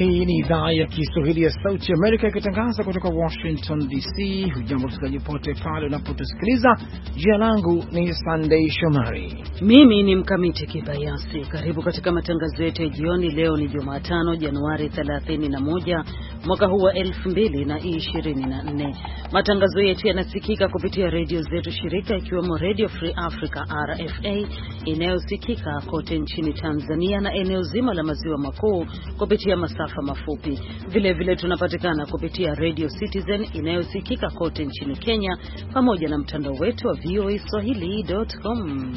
Hii ni idhaa ya Kiswahili ya Sauti Amerika ikitangaza kutoka Washington DC. Hujambo msikilizaji pote pale unapotusikiliza. Jina langu ni Sunday Shomari. Mimi ni Mkamiti Kibayasi. Karibu katika matangazo yetu ya jioni. Leo ni Jumatano, Januari 31 mwaka huu wa 2024. Matangazo yetu yanasikika kupitia redio zetu shirika, ikiwemo Radio Free Africa RFA inayosikika kote nchini Tanzania na eneo zima la maziwa makuu kupitia masafa mafupi. Vile tunapatikana kupitia Radio Citizen inayosikika kote nchini Kenya, pamoja na mtandao wetu wa voaswahili.com.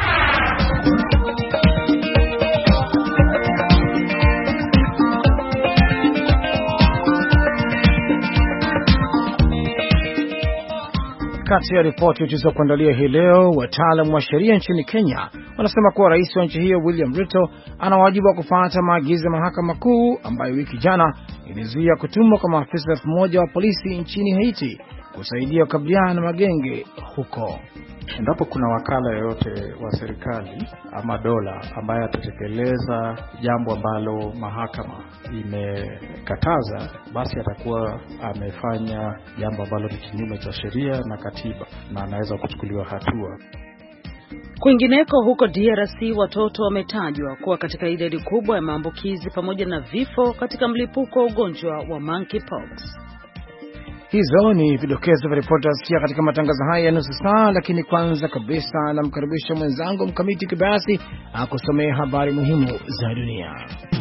Kati ya ripoti tulizokuandalia hii leo, wataalamu wa sheria nchini Kenya wanasema kuwa rais wa nchi hiyo William Ruto ana wajibu wa kufuata maagizo ya mahakama kuu ambayo wiki jana ilizuia kutumwa kwa maafisa 1000 wa polisi nchini Haiti kusaidia kukabiliana na magenge huko. Endapo kuna wakala yoyote wa serikali ama dola ambaye atatekeleza jambo ambalo mahakama imekataza, basi atakuwa amefanya jambo ambalo ni kinyume cha sheria na katiba na anaweza kuchukuliwa hatua. Kwingineko huko DRC, watoto wametajwa kuwa katika idadi kubwa ya maambukizi pamoja na vifo katika mlipuko wa ugonjwa wa monkeypox. Hizo ni vidokezo vya ripoti asikia katika matangazo haya ya nusu saa, lakini kwanza kabisa namkaribisha mwenzangu Mkamiti Kibayasi akusomea habari muhimu za dunia.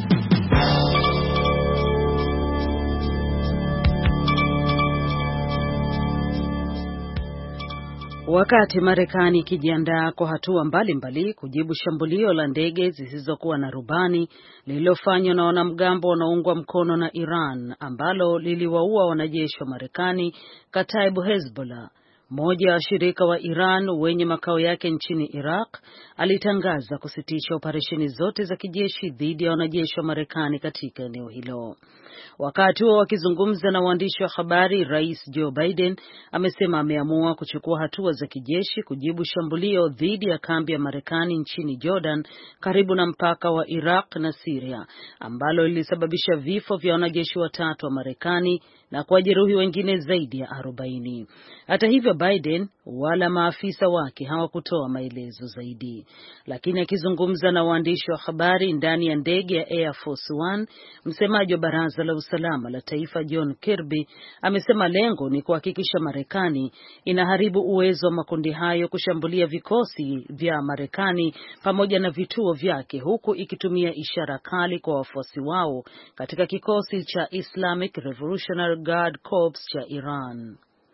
Wakati Marekani ikijiandaa kwa hatua mbalimbali kujibu shambulio la ndege zisizokuwa na rubani lililofanywa na wanamgambo wanaoungwa mkono na Iran ambalo liliwaua wanajeshi wa Marekani, Kataib Hezbollah, mmoja wa washirika wa Iran wenye makao yake nchini Iraq, alitangaza kusitisha operesheni zote za kijeshi dhidi ya wanajeshi wa Marekani katika eneo hilo. Wakati huo wakizungumza na waandishi wa habari, Rais Joe Biden amesema ameamua kuchukua hatua za kijeshi kujibu shambulio dhidi ya kambi ya Marekani nchini Jordan karibu na mpaka wa Iraq na Syria ambalo lilisababisha vifo vya wanajeshi 3 wa Marekani na kujeruhi wengine zaidi ya 40. Hata hivyo, Biden wala maafisa wake hawakutoa maelezo zaidi. Lakini akizungumza na waandishi wa habari ndani ya ndege ya Air Force One, msemaji wa Baraza la Usalama la Taifa John Kirby amesema lengo ni kuhakikisha Marekani inaharibu uwezo wa makundi hayo kushambulia vikosi vya Marekani pamoja na vituo vyake, huku ikitumia ishara kali kwa wafuasi wao katika kikosi cha Islamic Revolutionary Guard Corps cha Iran.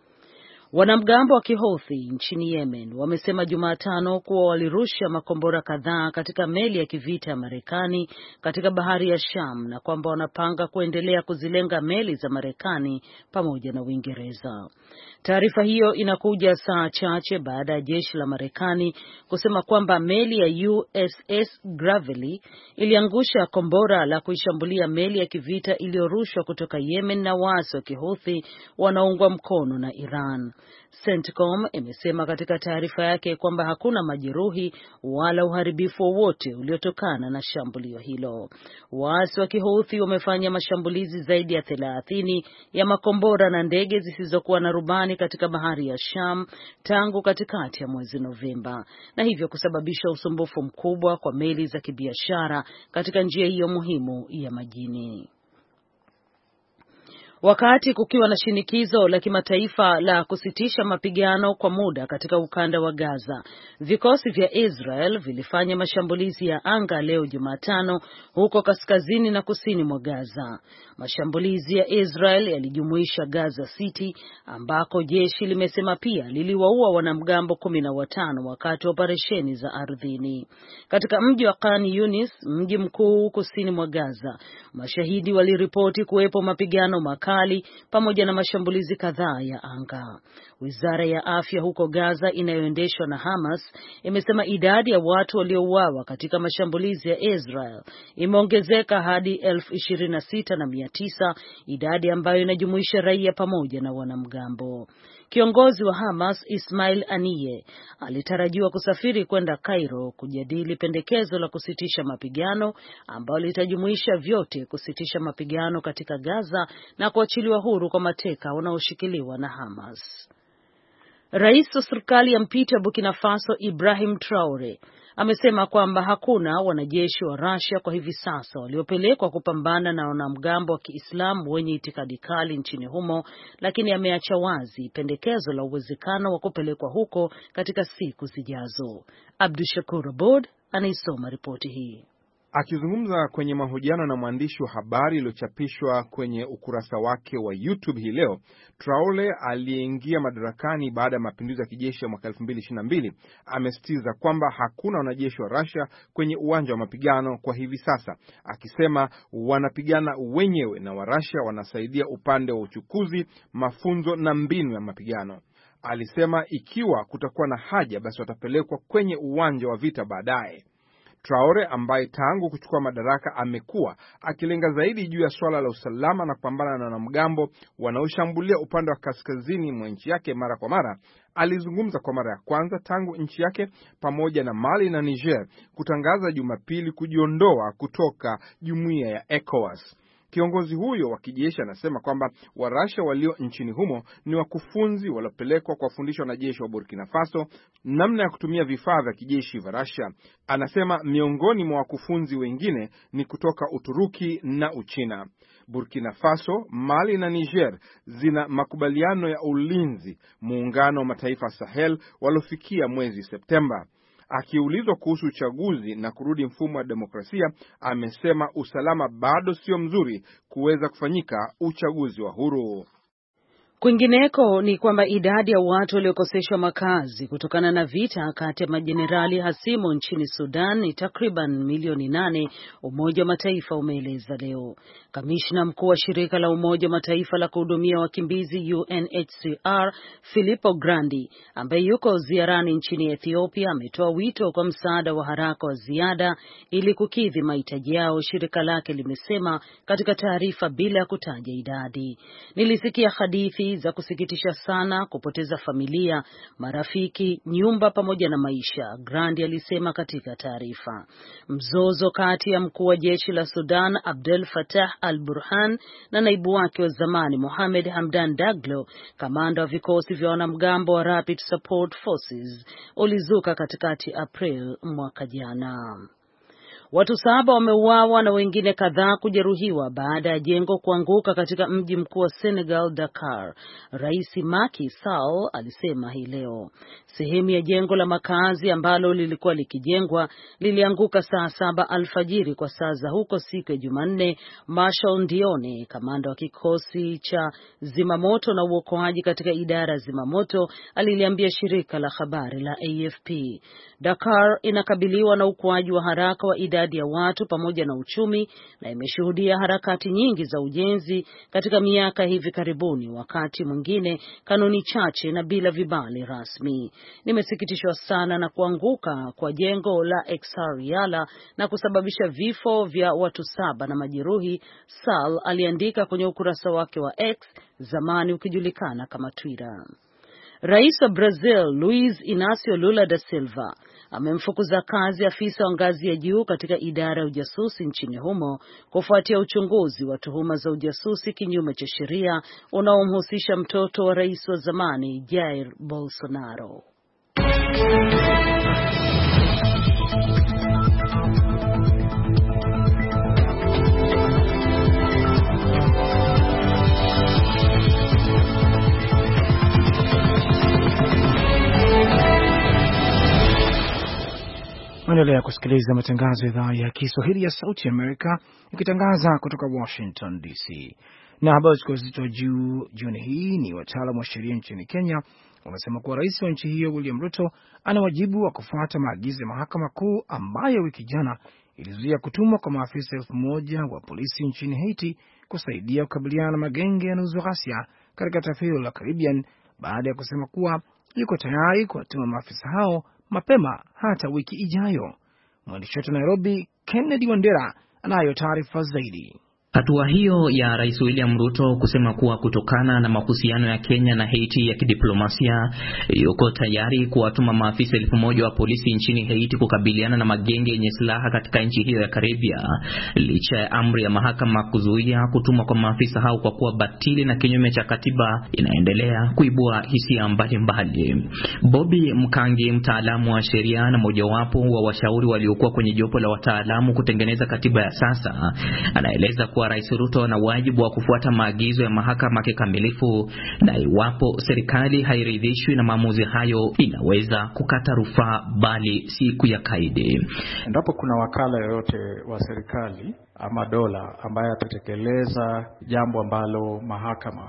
Wanamgambo wa Kihouthi nchini Yemen wamesema Jumatano kuwa walirusha makombora kadhaa katika meli ya kivita ya Marekani katika bahari ya Sham na kwamba wanapanga kuendelea kuzilenga meli za Marekani pamoja na Uingereza. Taarifa hiyo inakuja saa chache baada ya jeshi la Marekani kusema kwamba meli ya USS Gravely iliangusha kombora la kuishambulia meli ya kivita iliyorushwa kutoka Yemen na waasi wa Kihouthi wanaoungwa mkono na Iran. CENTCOM imesema katika taarifa yake kwamba hakuna majeruhi wala uharibifu wowote uliotokana na shambulio hilo. Waasi wa Kihouthi wamefanya mashambulizi zaidi ya 30 ya makombora na ndege zisizokuwa na rubani katika bahari ya Sham tangu katikati ya mwezi Novemba, na hivyo kusababisha usumbufu mkubwa kwa meli za kibiashara katika njia hiyo muhimu ya majini. Wakati kukiwa na shinikizo la kimataifa la kusitisha mapigano kwa muda katika ukanda wa Gaza, vikosi vya Israel vilifanya mashambulizi ya anga leo Jumatano huko kaskazini na kusini mwa Gaza. Mashambulizi ya Israel yalijumuisha Gaza City ambako jeshi limesema pia liliwaua wanamgambo 15 wakati wa operesheni za ardhini. Katika mji wa Khan Yunis, mji mkuu kusini mwa Gaza, mashahidi waliripoti kuwepo mapigano makali pamoja na mashambulizi kadhaa ya anga. Wizara ya afya huko Gaza inayoendeshwa na Hamas imesema idadi ya watu waliouawa katika mashambulizi ya Israel imeongezeka hadi 26,900, idadi ambayo inajumuisha raia pamoja na wanamgambo. Kiongozi wa Hamas Ismail Haniyeh alitarajiwa kusafiri kwenda Cairo kujadili pendekezo la kusitisha mapigano ambalo litajumuisha vyote: kusitisha mapigano katika Gaza na kuachiliwa huru kwa mateka wanaoshikiliwa na Hamas. Rais wa serikali ya mpito ya Burkina Faso Ibrahim Traore amesema kwamba hakuna wanajeshi wa Russia kwa hivi sasa waliopelekwa kupambana na wanamgambo wa Kiislamu wenye itikadi kali nchini humo, lakini ameacha wazi pendekezo la uwezekano wa kupelekwa huko katika siku zijazo. Abdushakur Abod anaisoma ripoti hii. Akizungumza kwenye mahojiano na mwandishi wa habari iliyochapishwa kwenye ukurasa wake wa YouTube hii leo, Traore aliyeingia madarakani baada ya mapinduzi ya kijeshi ya mwaka 2022 amesitiza kwamba hakuna wanajeshi wa Russia kwenye uwanja wa mapigano kwa hivi sasa, akisema wanapigana wenyewe na wa Russia wanasaidia upande wa uchukuzi, mafunzo na mbinu ya mapigano. Alisema ikiwa kutakuwa na haja basi watapelekwa kwenye uwanja wa vita baadaye. Traore ambaye tangu kuchukua madaraka amekuwa akilenga zaidi juu ya swala la usalama na kupambana na wanamgambo wanaoshambulia upande wa kaskazini mwa nchi yake mara kwa mara, alizungumza kwa mara ya kwanza tangu nchi yake pamoja na Mali na Niger kutangaza Jumapili kujiondoa kutoka jumuiya ya ECOWAS. Kiongozi huyo wa kijeshi anasema kwamba Warasha walio nchini humo ni wakufunzi waliopelekwa kuwafundisha wanajeshi wa Burkina Faso namna ya kutumia vifaa vya kijeshi vya Russia. Anasema miongoni mwa wakufunzi wengine ni kutoka Uturuki na Uchina. Burkina Faso, Mali na Niger zina makubaliano ya ulinzi muungano wa mataifa Sahel waliofikia mwezi Septemba. Akiulizwa kuhusu uchaguzi na kurudi mfumo wa demokrasia, amesema usalama bado sio mzuri kuweza kufanyika uchaguzi wa huru. Kwingineko ni kwamba idadi ya watu waliokoseshwa makazi kutokana na vita kati ya majenerali hasimu nchini Sudan ni takriban milioni 8, Umoja wa Mataifa umeeleza leo. Kamishna mkuu wa shirika la Umoja wa Mataifa la kuhudumia wakimbizi UNHCR Filippo Grandi, ambaye yuko ziarani nchini Ethiopia, ametoa wito kwa msaada wa haraka wa ziada ili kukidhi mahitaji yao, shirika lake limesema katika taarifa bila kutaja idadi. Nilisikia hadithi za kusikitisha sana, kupoteza familia, marafiki, nyumba pamoja na maisha, Grandi alisema katika taarifa. Mzozo kati ya mkuu wa jeshi la Sudan Abdel Fattah al-Burhan na naibu wake wa zamani Mohamed Hamdan Daglo, kamanda wa vikosi vya wanamgambo wa Rapid Support Forces, ulizuka katikati April mwaka jana. Watu 7 wameuawa na wengine kadhaa kujeruhiwa baada ya jengo kuanguka katika mji mkuu wa Senegal, Dakar. Rais Macky Sall alisema hii leo. Sehemu ya jengo la makazi ambalo lilikuwa likijengwa lilianguka saa 7 alfajiri kwa saa za huko siku ya Jumanne. Marshal Ndione, kamanda wa kikosi cha zimamoto na uokoaji katika idara ya zimamoto, aliliambia shirika la habari la AFP. Dakar inakabiliwa na ukuaji wa haraka wa idadi ya watu pamoja na uchumi, na imeshuhudia harakati nyingi za ujenzi katika miaka hivi karibuni, wakati mwingine kanuni chache na bila vibali rasmi. Nimesikitishwa sana na kuanguka kwa jengo la Exariala na kusababisha vifo vya watu 7 na majeruhi, Sall aliandika kwenye ukurasa wake wa X, zamani ukijulikana kama Twitter. Rais wa Brazil Luiz Inacio Lula da Silva amemfukuza kazi afisa wa ngazi ya juu katika idara ya ujasusi nchini humo kufuatia uchunguzi wa tuhuma za ujasusi kinyume cha sheria unaomhusisha mtoto wa rais wa zamani Jair Bolsonaro. Endelea kusikiliza matangazo ya idhaa ya Kiswahili ya Sauti ya Amerika ikitangaza kutoka Washington DC. Na habari kwa uzito wa juu jioni hii ni wataalamu wa sheria nchini Kenya wanasema kuwa rais wa nchi hiyo William Ruto ana wajibu wa kufuata maagizo ya mahakama kuu ambayo wiki jana ilizuia kutumwa kwa maafisa 1,000 wa polisi nchini Haiti kusaidia kukabiliana na magenge yanayouzua ghasia katika taifa hilo la Caribbean, baada ya kusema kuwa yuko tayari kuwatuma maafisa hao mapema hata wiki ijayo. Mwandishi wetu Nairobi Kennedy Wandera anayo taarifa zaidi. Hatua hiyo ya Rais William Ruto kusema kuwa kutokana na mahusiano ya Kenya na Haiti ya kidiplomasia, yuko tayari kuwatuma maafisa 1,000 wa polisi nchini Haiti kukabiliana na magenge yenye silaha katika nchi hiyo ya Karibia, licha ya amri ya mahakama kuzuia kutumwa kwa maafisa hao kwa kuwa batili na kinyume cha katiba, inaendelea kuibua hisia mbalimbali. Bobby Mkangi, mtaalamu wa sheria na mojawapo wa washauri waliokuwa kwenye jopo la wataalamu kutengeneza katiba ya sasa, anaeleza kuwa Rais Ruto ana wajibu wa kufuata maagizo ya mahakama kikamilifu, na iwapo serikali hairidhishwi na maamuzi hayo inaweza kukata rufaa bali si kuyakaidi. Endapo kuna wakala yoyote wa serikali ama dola ambaye atatekeleza jambo ambalo mahakama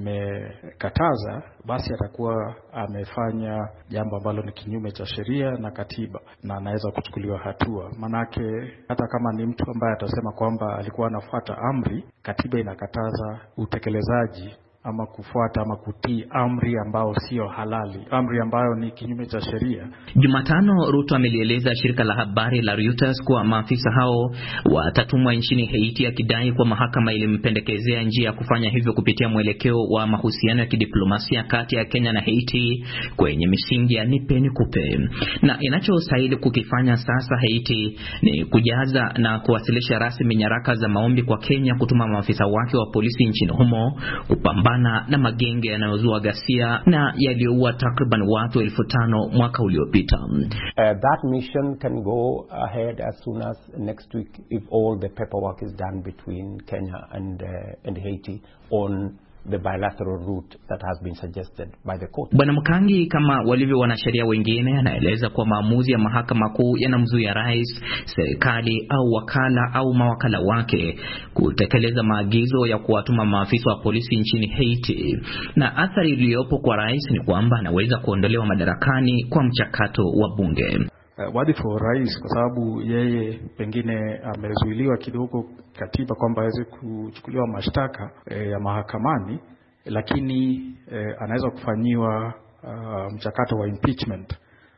imekataza, basi atakuwa amefanya jambo ambalo ni kinyume cha sheria na katiba na anaweza kuchukuliwa hatua. Manake hata kama ni mtu ambaye atasema kwamba alikuwa anafuata amri, katiba inakataza utekelezaji ama kufuata ama kutii amri ambao sio halali, amri ambayo ni kinyume cha sheria. Jumatano, Ruto amelieleza shirika la habari la Reuters kuwa maafisa hao watatumwa nchini Haiti, akidai kwa mahakama ilimpendekezea njia ya kufanya hivyo kupitia mwelekeo wa mahusiano ya kidiplomasia kati ya Kenya na Haiti kwenye misingi ya nipe nikupe. Na inachostahili kukifanya sasa Haiti ni kujaza na kuwasilisha rasmi nyaraka za maombi kwa Kenya kutuma maafisa wake wa polisi nchini humo kupambana na magenge yanayozua ghasia na yaliyoua takriban watu 5,000 mwaka uliopita. That mission can go ahead as soon as next week if all the paperwork is done between Kenya and Haiti on the bilateral route that has been suggested by the court. Bwana Mkangi, kama walivyo wanasheria wengine, anaeleza kwa maamuzi ya mahakama kuu yanamzuia rais, serikali au wakala au mawakala wake kutekeleza maagizo ya kuwatuma maafisa wa polisi nchini Haiti. Na athari iliyopo kwa rais ni kwamba anaweza kuondolewa madarakani kwa mchakato wa bunge. Wadhifa wa rais, kwa sababu yeye pengine amezuiliwa kidogo katiba kwamba aweze kuchukuliwa mashtaka ya mahakamani, lakini anaweza kufanyiwa mchakato wa impeachment.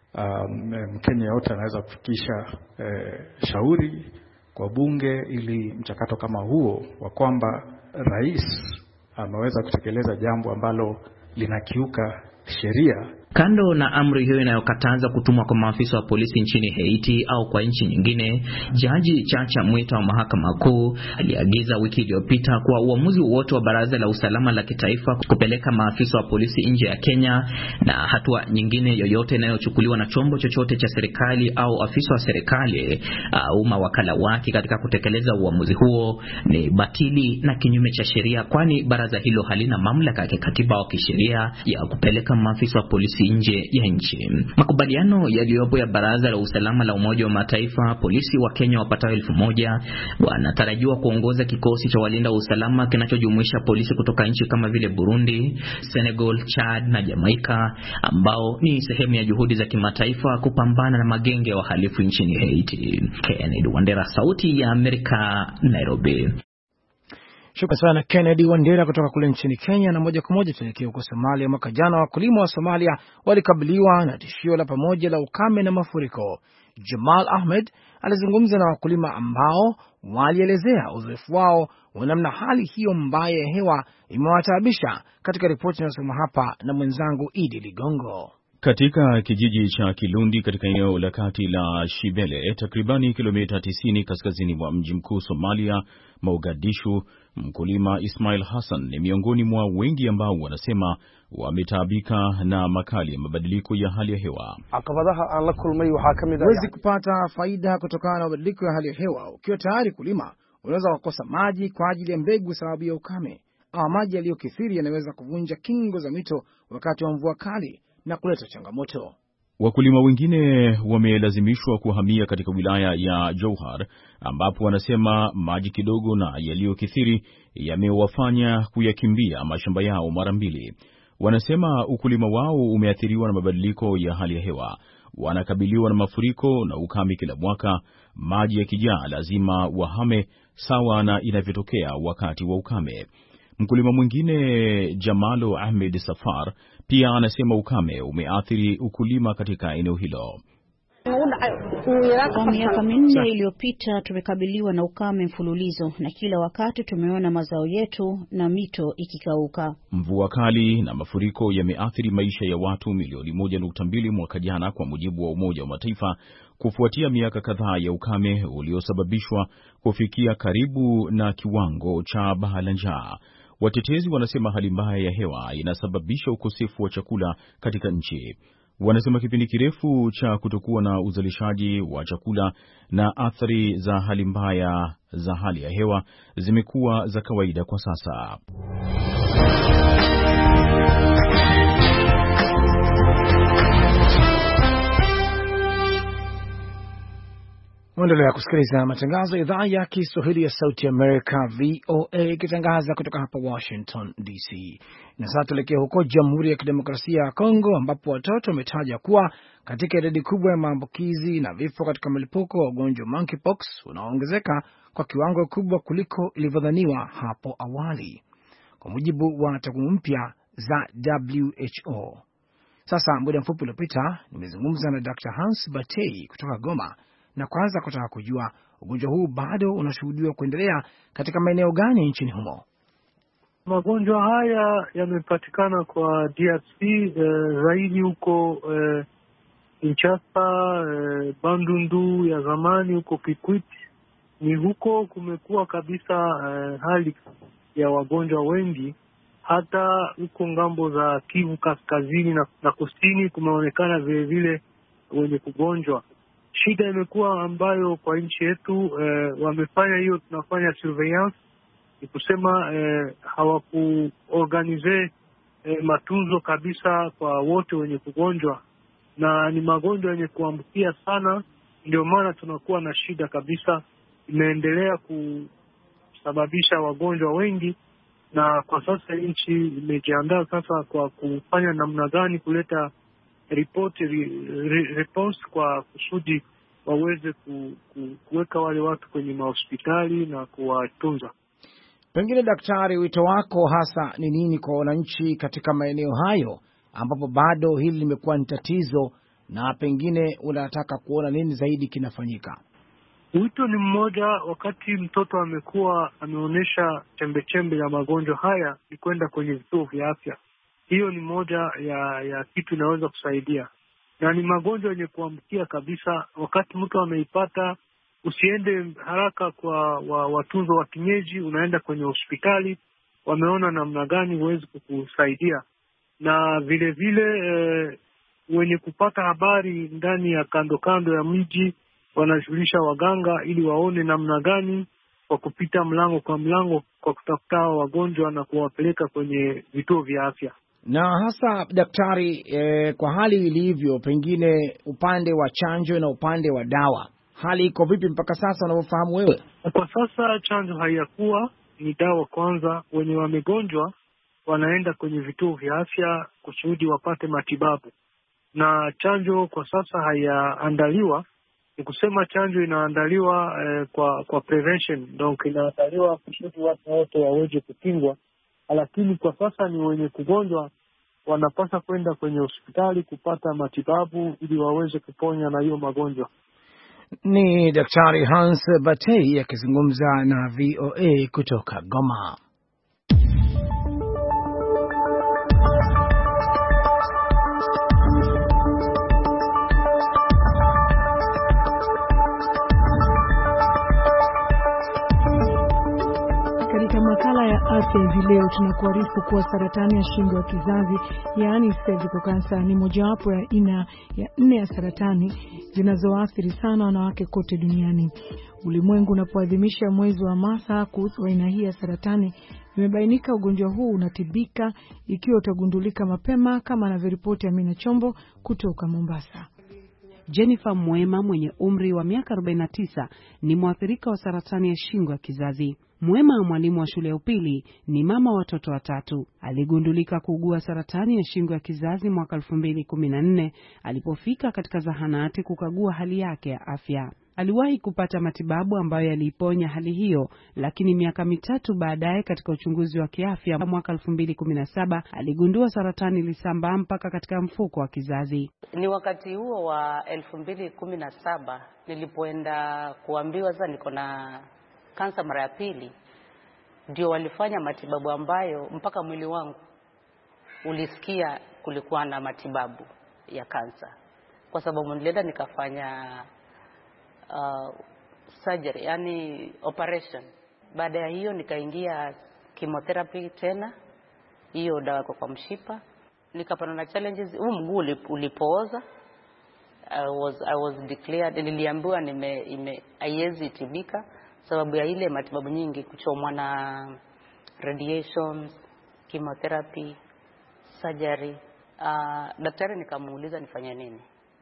Mkenya yote anaweza kufikisha shauri kwa bunge ili mchakato kama huo wa kwamba rais ameweza kutekeleza jambo ambalo linakiuka sheria. Kando na amri hiyo inayokataza kutumwa kwa maafisa wa polisi nchini Haiti au kwa nchi nyingine, Jaji Chacha Mwita wa mahakama kuu aliagiza wiki iliyopita kwa uamuzi wote wa Baraza la Usalama la Kitaifa kupeleka maafisa wa polisi nje ya Kenya, na hatua nyingine yoyote inayochukuliwa na chombo chochote cha serikali au afisa wa serikali au mawakala wake katika kutekeleza uamuzi huo ni batili na kinyume cha sheria, kwani baraza hilo halina mamlaka ya kikatiba au kisheria ya kupeleka maafisa wa polisi nje ya nchi. Makubaliano yaliyopo ya Baraza la Usalama la Umoja wa Mataifa, polisi wa Kenya wapatao 1,000 wanatarajiwa kuongoza kikosi cha walinda usalama kinachojumuisha polisi kutoka nchi kama vile Burundi, Senegal, Chad na Jamaica, ambao ni sehemu ya juhudi za kimataifa kupambana na magenge ya wahalifu nchini Haiti. Kennedy Wandera, Sauti ya Amerika, Nairobi. Shukrani sana Kennedy Wandera kutoka kule nchini Kenya. Na moja kwa moja tuelekea huko Somalia. Mwaka jana wakulima wa Somalia walikabiliwa na tishio la pamoja la ukame na mafuriko. Jamal Ahmed alizungumza na wakulima ambao walielezea uzoefu wao wa namna hali hiyo mbaya ya hewa imewataabisha, katika ripoti inayosoma hapa na mwenzangu Idi Ligongo. Katika kijiji cha Kilundi katika eneo la kati la Shibele, takribani kilomita 90 kaskazini mwa mji mkuu Somalia, Mogadishu, mkulima Ismail Hassan ni miongoni mwa wengi ambao wanasema wametaabika na makali ya mabadiliko ya hali ya hewa. Huwezi kupata faida kutokana na mabadiliko ya hali ya hewa. Ukiwa tayari kulima, unaweza kukosa maji kwa ajili ya mbegu sababu ya ukame, au maji yaliyokithiri yanaweza kuvunja kingo za mito wakati wa mvua kali na kuleta changamoto. Wakulima wengine wamelazimishwa kuhamia katika wilaya ya Jowhar, ambapo wanasema maji kidogo na yaliyokithiri yamewafanya kuyakimbia mashamba yao mara mbili. Wanasema ukulima wao umeathiriwa na mabadiliko ya hali ya hewa. Wanakabiliwa na mafuriko na ukame kila mwaka. Maji yakijaa lazima wahame, sawa na inavyotokea wakati wa ukame. Mkulima mwingine Jamalo Ahmed Safar pia anasema ukame umeathiri ukulima katika eneo hilo. Kwa miaka 4 iliyopita tumekabiliwa na ukame mfululizo na kila wakati tumeona mazao yetu na mito ikikauka. Mvua kali na mafuriko yameathiri maisha ya watu milioni 1.2 mwaka jana kwa mujibu wa Umoja wa Mataifa, kufuatia miaka kadhaa ya ukame uliosababishwa kufikia karibu na kiwango cha baa la njaa. Watetezi wanasema hali mbaya ya hewa inasababisha ukosefu wa chakula katika nchi. Wanasema kipindi kirefu cha kutokuwa na uzalishaji wa chakula na athari za hali mbaya za hali ya hewa zimekuwa za kawaida kwa sasa. Mwendelea kusikiliza matangazo ya idhaa ya Kiswahili ya Sauti Amerika, VOA, ikitangaza kutoka hapa Washington DC. Na sasa tuelekea huko Jamhuri ya Kidemokrasia ya Kongo, ambapo watoto wametaja kuwa katika idadi kubwa ya maambukizi na vifo katika mlipuko wa ugonjwa monkeypox unaoongezeka kwa kiwango kikubwa kuliko ilivyodhaniwa hapo awali, kwa mujibu wa takwimu mpya za WHO. Sasa muda mfupi uliopita nimezungumza na Dr. Hans Batei kutoka Goma, na kwanza kutaka kujua ugonjwa huu bado unashuhudiwa kuendelea katika maeneo gani nchini humo. Magonjwa haya yamepatikana kwa DRC zaidi huko Kinshasa, Bandundu ya zamani, huko Kikwit. Ni huko kumekuwa kabisa hali ya wagonjwa wengi. Hata huko ngambo za Kivu kaskazini na kusini kumeonekana vile vile wenye kugonjwa. Shida imekuwa ambayo kwa nchi yetu wamefanya hiyo, tunafanya surveillance, ni kusema hawakuorganize matunzo kabisa kwa wote wenye kugonjwa, na ni magonjwa yenye kuambukia sana, ndio maana tunakuwa na shida kabisa. Imeendelea kusababisha wagonjwa wengi, na kwa sasa nchi imejiandaa sasa kwa kufanya namna gani kuleta response kwa kusudi waweze kuweka wale watu kwenye mahospitali na kuwatunza. Pengine daktari, wito wako hasa ni nini kwa wananchi katika maeneo hayo ambapo bado hili limekuwa ni tatizo, na pengine unataka kuona nini zaidi kinafanyika? Wito ni mmoja. Wakati mtoto amekuwa ameonyesha chembe ya magonjwa haya, ni kwenda kwenye vituo vya afya. Hiyo ni moja ya kitu inaweza kusaidia, na ni magonjwa yenye kuambukia kabisa. Wakati mtu ameipata, usiende haraka kwa watunzo wa kienyeji, unaenda kwenye hospitali, wameona namna gani huwezi kukusaidia. Na vile vile wenye kupata habari ndani ya kando ya miji wanajulisha waganga ili waone namna gani kwa kupita mlango kwa mlango kwa kutafuta wagonjwa na kuwapeleka kwenye vituo vya afya. Na hasa daktari, kwa hali ilivyo, pengine upande wa chanjo na upande wa dawa, hali iko vipi mpaka sasa unavyofahamu wewe? Kwa sasa chanjo haiyakuwa, ni dawa kwanza. Wenye wamegonjwa wanaenda kwenye vituo vya afya kusudi wapate matibabu, na chanjo kwa sasa haiyaandaliwa. Ni kusema chanjo inaandaliwa kwa prevention, donc inaandaliwa kusudi watu wote waweze kukingwa. Lakini kwa sasa ni wenye kugonjwa wanapaswa kwenda kwenye hospitali kupata matibabu ili waweze kuponya na hiyo magonjwa. Ni Daktari Hans Batei akizungumza na VOA kutoka Goma. Makala ya afya hivi leo tunakuarifu kuwa saratani ya shingo ya kizazi, yaani cervical cancer, ni mojawapo ya aina ya 4 ya saratani zinazoathiri sana wanawake kote duniani. Ulimwengu unapoadhimisha mwezi wa Martha kuhusu aina hii ya saratani, imebainika ugonjwa huu unatibika ikiwa utagundulika mapema, kama anavyoripoti Amina Chombo kutoka Mombasa. Jennifer Mwema mwenye umri wa miaka 49 ni mwathirika wa saratani ya shingo ya kizazi. Mwema, mwalimu wa shule ya upili, ni mama wa watoto 3. Aligundulika kuugua saratani ya shingo ya kizazi mwaka 2014 alipofika katika zahanati kukagua hali yake ya afya. Aliwahi kupata matibabu ambayo yaliiponya hali hiyo, lakini miaka mitatu baadaye katika uchunguzi wa kiafya mwaka 2017 aligundua saratani ilisambaa mpaka katika mfuko wa kizazi. Ni wakati huo wa 2017 nilipoenda kuambiwa sasa niko na kansa mara ya pili, ndio walifanya matibabu ambayo mpaka mwili wangu ulisikia kulikuwa na matibabu ya kansa, kwa sababu nilienda nikafanya surgery, yani operation. Baada ya hiyo nikaingia chemotherapy tena, hiyo dawa kwa mshipa. Nikapata na challenges, mguu ulipooza. I was declared, niliambiwa haiwezi tibika sababu ya ile matibabu nyingi, kuchomwa na radiations, chemotherapy, surgery. Daktari nikamuuliza nifanye nini.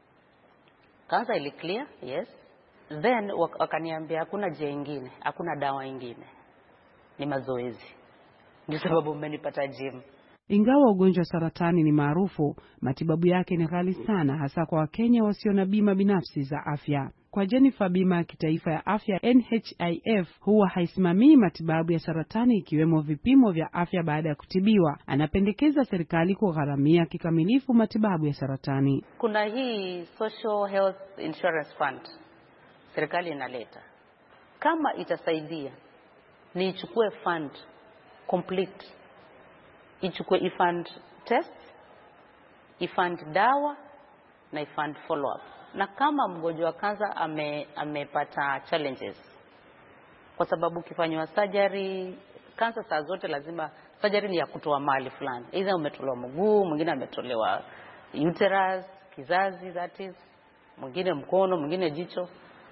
Kansa ili clear, yes. Then wakaniambia hakuna njia nyingine, hakuna dawa nyingine, ni mazoezi. Ndio sababu umenipata gym. Ingawa ugonjwa wa saratani ni maarufu, matibabu yake ni ghali sana, hasa kwa Wakenya wasio na bima binafsi za afya. Kwa Jennifer, bima ya kitaifa ya afya NHIF huwa haisimamii matibabu ya saratani, ikiwemo vipimo vya afya baada ya kutibiwa. Anapendekeza serikali kugharamia kikamilifu matibabu ya saratani. Kuna hii Social Health Insurance Fund serikali inaleta. Kama itasaidia, ni ichukue fund complete. Ichukue ifund test, ifund dawa na ifund follow up. Na kama mgonjwa wa kansa amepata challenges, kwa sababu ukifanywa surgery, kansa saa zote lazima surgery ni ya kutoa mali fulani. Either umetolewa mguu, mwingine ametolewa uterus, kizazi that is, mwingine mkono, mwingine jicho.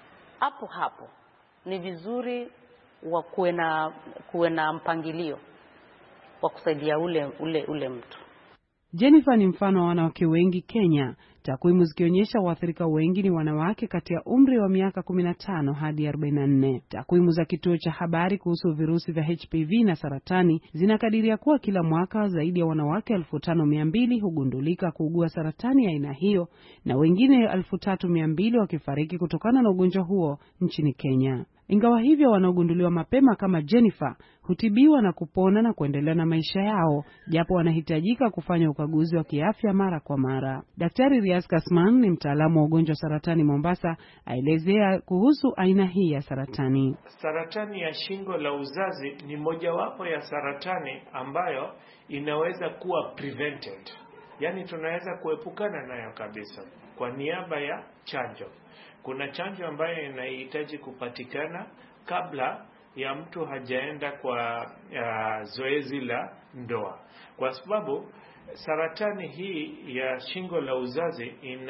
Hapo ni vizuri wa kuwe na mpangilio wa kusaidia ule mtu. Jennifer ni mfano wa wanawake wengi Kenya, takwimu zikionyesha waathirika wengi ni wanawake kati ya umri wa miaka 15 hadi 44. Takwimu za kituo cha habari kuhusu virusi vya HPV na saratani zinakadiria kuwa kila mwaka zaidi ya wanawake 5200 hugundulika kuugua saratani ya aina hiyo, na wengine 3200 wakifariki kutokana na ugonjwa huo nchini Kenya. Ingawa hivyo, wanaogunduliwa mapema kama Jennifer hutibiwa na kupona na kuendelea na maisha yao, japo wanahitajika kufanya ukaguzi wa kiafya mara kwa mara. Daktari Riaz Kasman ni mtaalamu wa ugonjwa saratani Mombasa, aelezea kuhusu aina hii ya saratani. Saratani ya shingo la uzazi ni mojawapo ya saratani ambayo inaweza kuwa prevented. Yaani tunaweza kuepukana nayo kabisa kwa niaba ya chanjo. Kuna chanjo ambayo inahitaji kupatikana kabla ya mtu hajaenda kwa zoezi la ndoa. Kwa sababu saratani hii ya shingo la uzazi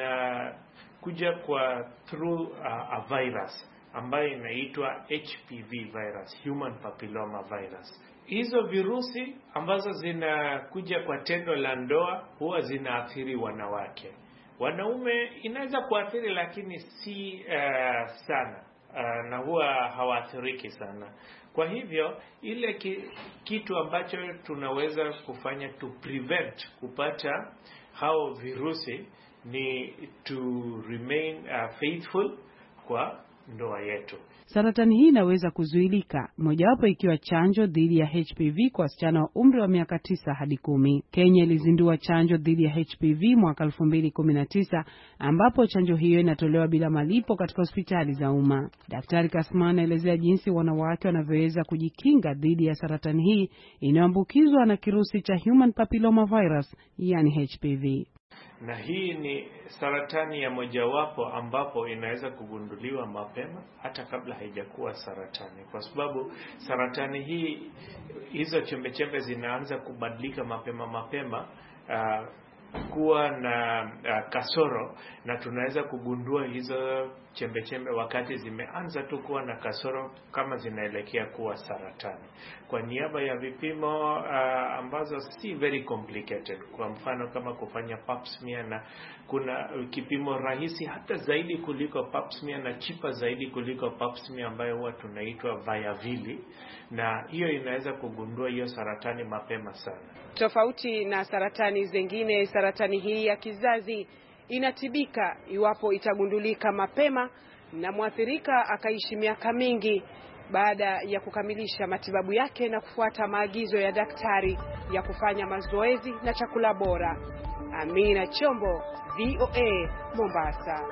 inakuja through a virus ambayo inaitwa HPV virus, human papilloma virus. Hizo virusi ambazo zinakuja kwa tendo la ndoa huwa zinaathiri wanawake. Wanaume inaweza kuathiri lakini si sana, na huwa hawaathiriki sana. Kwa hivyo ile kitu ambacho tunaweza kufanya to prevent kupata hao virusi ni to remain faithful kwa ndoa yetu. Saratani hii inaweza kuzuilika, mojawapo ikiwa chanjo dhidi ya HPV kwa wasichana wa umri wa miaka 9 hadi 10. Kenya ilizindua chanjo dhidi ya HPV mwaka 2019, ambapo chanjo hiyo inatolewa bila malipo katika hospitali za umma. Daktari Kasman anaelezea jinsi wanawake wanavyoweza kujikinga dhidi ya saratani hii inayoambukizwa na kirusi cha human papilloma virus, yani HPV. Na hii ni saratani ya mojawapo ambapo inaweza kugunduliwa mapema hata kabla haijakuwa saratani, kwa sababu saratani hii, hizo chembechembe zinaanza kubadilika mapema kuwa na kasoro, na tunaweza kugundua hizo chembechembe wakati zimeanza tu kuwa na kasoro kama zinaelekea kuwa saratani, kwa niaba ya vipimo ambazo si very complicated. Kwa mfano kama kufanya pap smear, na kuna kipimo rahisi hata zaidi kuliko pap smear na chipa zaidi kuliko pap smear ambayo huwa tunaitwa Viavili, na hiyo inaweza kugundua hiyo saratani mapema sana. Tofauti na saratani zingine, saratani hii ya kizazi inatibika iwapo itagundulika mapema na mwathirika akaishi miaka mingi baada ya kukamilisha matibabu yake na kufuata maagizo ya daktari ya kufanya mazoezi na chakula bora. Amina Chombo, VOA, Mombasa.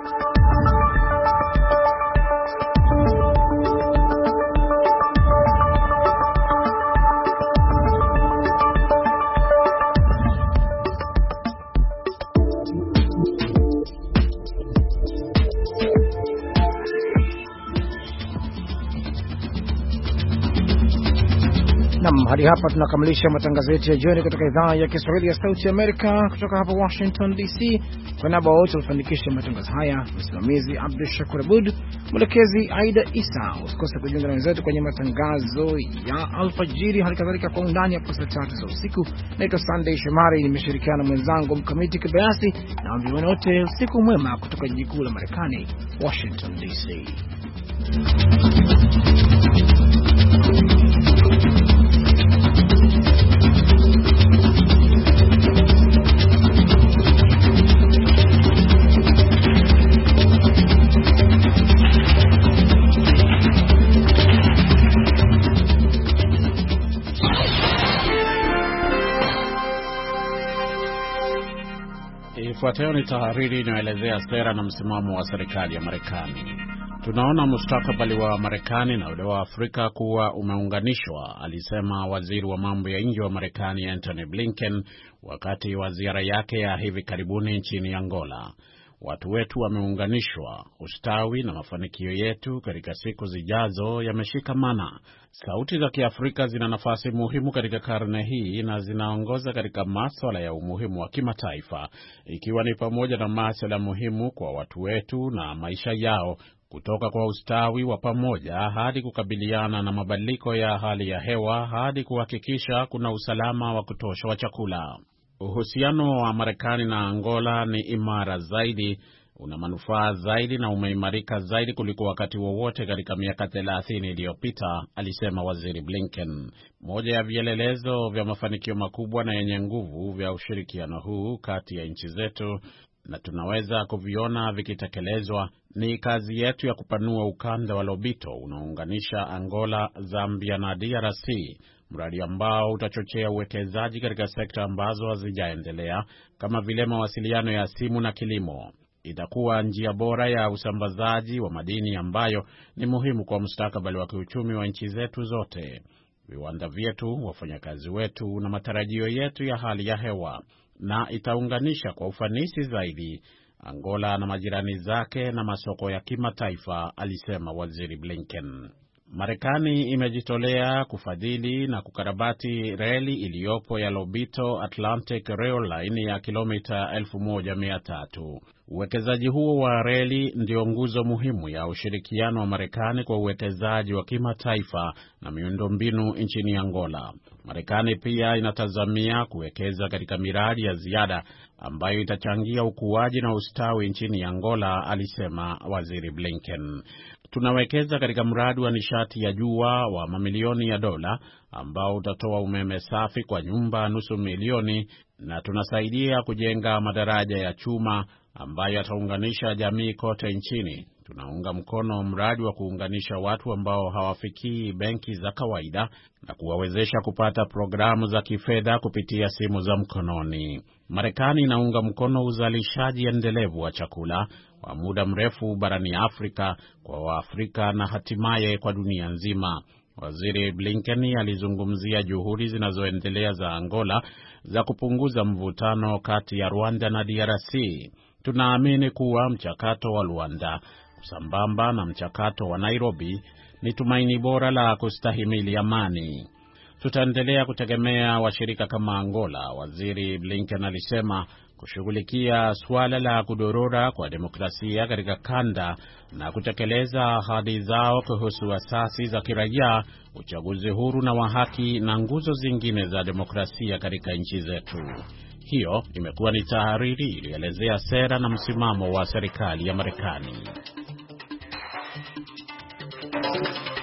Hadi hapa tunakamilisha matangazo yetu ya jioni kutoka idhaa ya Kiswahili ya Sauti Amerika kutoka hapa Washington DC. Kwa niaba ya wote walifanikisha matangazo haya, msimamizi Abdul Shakur Abud, mwelekezi Aida Isa. Usikose kujiunga na wenzetu kwenye matangazo ya alfajiri, hali kadhalika kwa undani hapo saa 3 za usiku. Naitwa Sunday Shomari, nimeshirikiana na mwenzangu Mkamiti Kibayasi, na wapenda wote usiku mwema kutoka jiji kuu la Marekani, Washington DC. Ifuatayo ni tahariri inayoelezea sera na msimamo wa serikali ya Marekani. Tunaona mustakabali wa Marekani na ule wa Afrika kuwa umeunganishwa, alisema waziri wa mambo ya nje wa Marekani Antony Blinken wakati wa ziara yake ya hivi karibuni nchini Angola. Watu wetu wameunganishwa, ustawi na mafanikio yetu katika siku zijazo yameshikamana. Sauti za Kiafrika zina nafasi muhimu katika karne hii na zinaongoza katika masuala ya umuhimu wa kimataifa, ikiwa ni pamoja na masuala muhimu kwa watu wetu na maisha yao, kutoka kwa ustawi wa pamoja hadi kukabiliana na mabadiliko ya hali ya hewa hadi kuhakikisha kuna usalama wa kutosha wa chakula. Uhusiano wa Marekani na Angola ni imara zaidi, una manufaa zaidi na umeimarika zaidi kuliko wakati wowote katika miaka 30 iliyopita, alisema waziri Blinken. Moja ya vielelezo vya mafanikio makubwa na yenye nguvu vya ushirikiano huu kati ya nchi zetu, na tunaweza kuviona vikitekelezwa, ni kazi yetu ya kupanua ukanda wa Lobito unaounganisha Angola, Zambia na DRC, mradi ambao utachochea uwekezaji katika sekta ambazo hazijaendelea kama vile mawasiliano ya simu na kilimo. Itakuwa njia bora ya usambazaji wa madini ambayo ni muhimu kwa mustakabali wa kiuchumi wa nchi zetu zote, viwanda vyetu, wafanyakazi wetu na matarajio yetu ya hali ya hewa, na itaunganisha kwa ufanisi zaidi Angola na majirani zake na masoko ya kimataifa, alisema waziri Blinken. Marekani imejitolea kufadhili na kukarabati reli iliyopo ya Lobito Atlantic Rail Line ya kilomita 1300. Uwekezaji huo wa reli ndio nguzo muhimu ya ushirikiano wa Marekani kwa uwekezaji wa kimataifa na miundombinu nchini Angola. Marekani pia inatazamia kuwekeza katika miradi ya ziada ambayo itachangia ukuaji na ustawi nchini Angola, alisema waziri Blinken. Tunawekeza katika mradi wa nishati ya jua wa mamilioni ya dola ambao utatoa umeme safi kwa nyumba 500,000, na tunasaidia kujenga madaraja ya chuma ambayo yataunganisha jamii kote nchini. Tunaunga mkono mradi wa kuunganisha watu ambao hawafikii benki za kawaida na kuwawezesha kupata programu za kifedha kupitia simu za mkononi. Marekani inaunga mkono uzalishaji endelevu wa chakula wa muda mrefu barani Afrika kwa Waafrika na hatimaye kwa dunia nzima. Waziri Blinken alizungumzia juhudi zinazoendelea za Angola za kupunguza mvutano kati ya Rwanda na DRC. Tunaamini kuwa mchakato wa Luanda sambamba na mchakato wa Nairobi ni tumaini bora la kustahimili amani. Tutaendelea kutegemea washirika kama Angola, waziri Blinken alisema, kushughulikia suala la kudorora kwa demokrasia katika kanda na kutekeleza ahadi zao kuhusu asasi za kiraia, uchaguzi huru na wa haki na nguzo zingine za demokrasia katika nchi zetu. Hiyo imekuwa ni tahariri ilielezea sera na msimamo wa serikali ya Marekani.